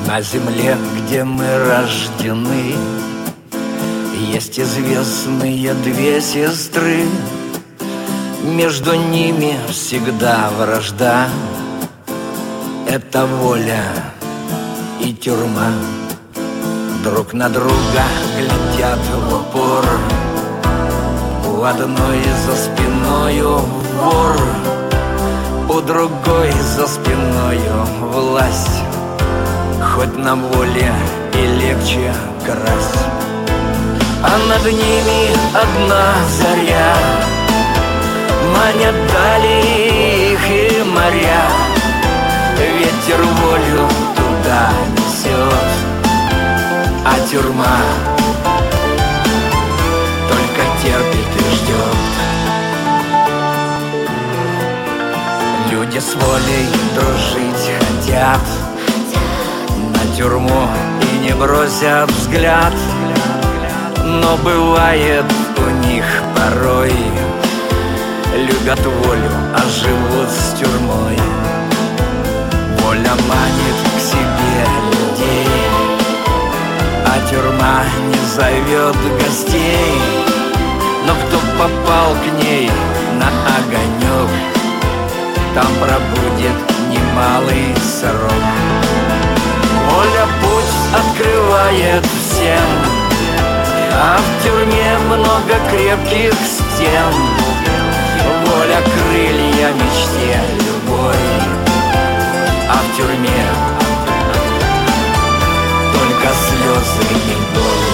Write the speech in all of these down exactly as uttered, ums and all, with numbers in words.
На земле, где мы рождены, есть известные две сестры. Между ними всегда вражда. Это воля и тюрьма. Друг на друга глядят в упор. У одной за спиною вор, у другой за спиною власть. Хоть на воле и легче красть, а над ними одна заря. Манят дали их и моря. Ветер волю туда несет, а тюрьма только терпит и ждет. Люди с волей дружить хотят, на тюрьму и не бросят взгляд. Но бывает у них порой, любят волю, а живут с тюрьмой. Воля манит к себе людей, а тюрьма не зовет гостей. Но кто попал к ней на огонек, там пробудет немалый срок. Воля путь открывает всем, а в тюрьме много крепких стен. Воля крылья мечте любой, а в тюрьме только слезы и боль.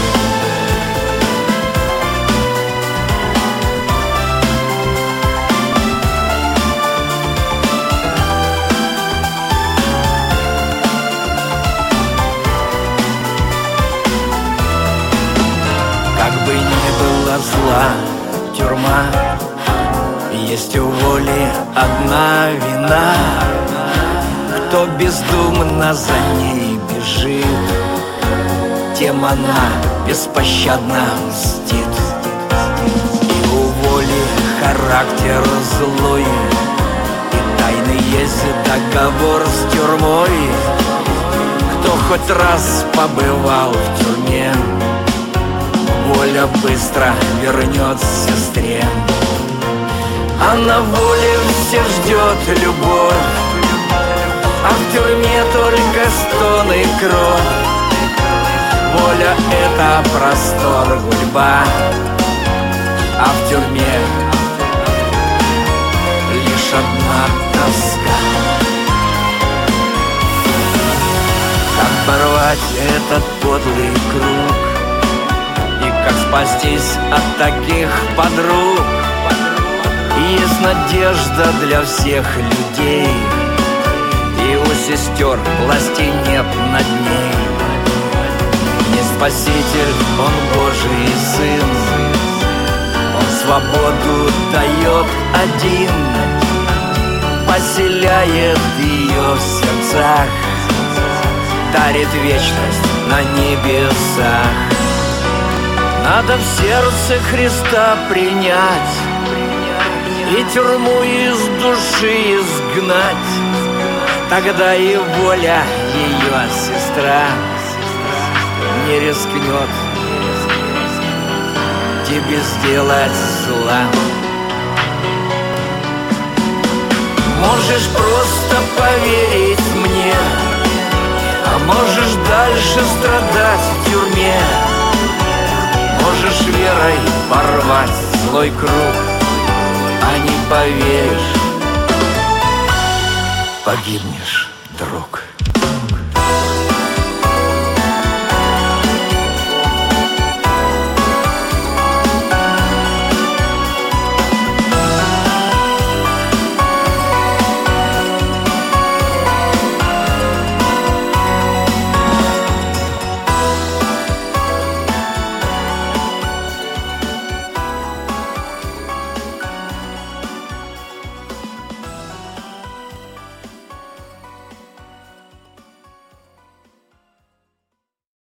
Как бы ни было зла тюрьма, есть у воли одна вина. Кто бездумно за ней бежит, тем она беспощадно мстит. И у воли характер злой, и тайный есть договор с тюрьмой. Кто хоть раз побывал в тюрьме, воля быстро вернет сестре. А на воле всех ждет любовь, а в тюрьме только стон и кровь. Воля — это простор, гульба, а в тюрьме лишь одна тоска. Как порвать этот подлый круг, и как спастись от таких подруг? Есть надежда для всех людей, и у сестер власти нет над ней. Не спаситель, он Божий сын, он свободу дает один, поселяет ее в сердцах, дарит вечность на небесах. Надо в сердце Христа принять и тюрьму из души изгнать. Тогда и воля ее сестра не рискнет тебе сделать зла. Можешь просто поверить мне, а можешь дальше страдать в тюрьме. Можешь верой порвать злой круг, а не поверишь, погибнешь, друг.